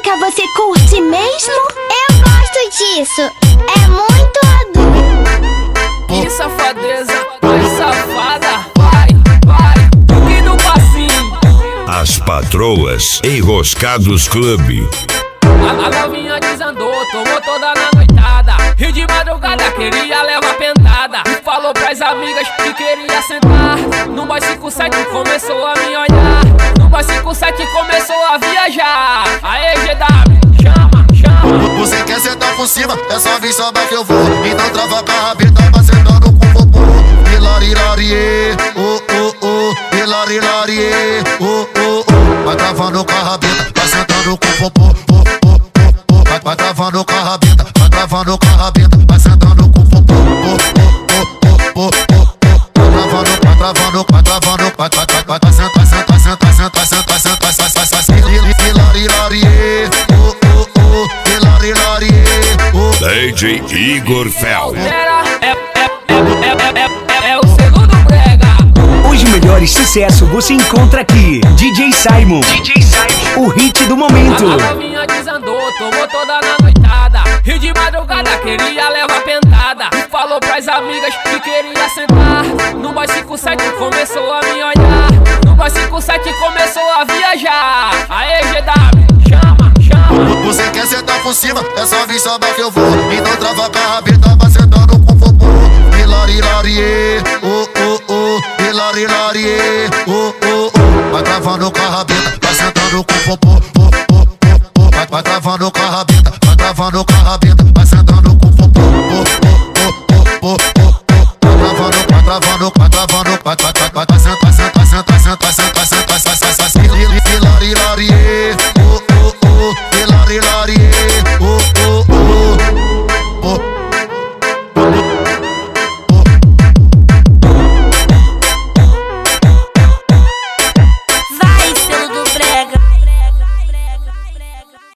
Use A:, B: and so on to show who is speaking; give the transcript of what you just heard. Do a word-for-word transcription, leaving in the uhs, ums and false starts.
A: música você curte mesmo?
B: Eu gosto disso, é muito adulto.
C: Que safadeza, vai safada, vai, vai, e no passinho.
D: As Patroas Enroscados Clube.
C: A, a novinha desandou, tomou toda na noitada. Rio de madrugada, queria levar pentada. E falou pras amigas que queria sentar. No boy cinco sete começou a me olhar. No boy cinco sete começou a viajar. Aê, G W, chama, chama.
E: Você quer sentar por cima, é só vir sobar que eu vou. Então trava com a rabeta, vai sentando com o popô. Hilarilarie, oh, oh, oh. Hilarilarie, oh, oh, oh. Vai travando com a rabeta, vai sentando com o popô. Vai, vai travando com a rabeta, vai travando com a rabeta, vai sentando com o popô. Vai travando, vai travando, vai travando, vai, vai, vai, senta, senta, senta, senta, senta, senta, senta, senta, senta. Hilarilarie, oh, oh, oh. Hilarilarie, oh.
D: D J Igor Fel.
C: É, é, é, é, é, é o segundo brega.
F: Os melhores sucessos você encontra aqui. D J Simon, D J Simon, o hit do momento.
C: A novinha desandou, tomou toda na noitada. Rio de madrugada, queria levar pentada. E falou pras amigas que queria sentar. No boy cinco sete começou a me olhar. No boy cinco sete começou a viajar. Aê, G W, chama, chama.
E: Você quer sentar por cima, é só vir sobar que eu vou. Então trava com a rabeta, vai sentando com o popô. Hilarilarie, oh, oh, oh. Hilarilarie, oh, oh, oh. Vai travando com a rabeta, vai sentando com o popô. Vai, vai travando com a rabeta, vai travando com a rabeta.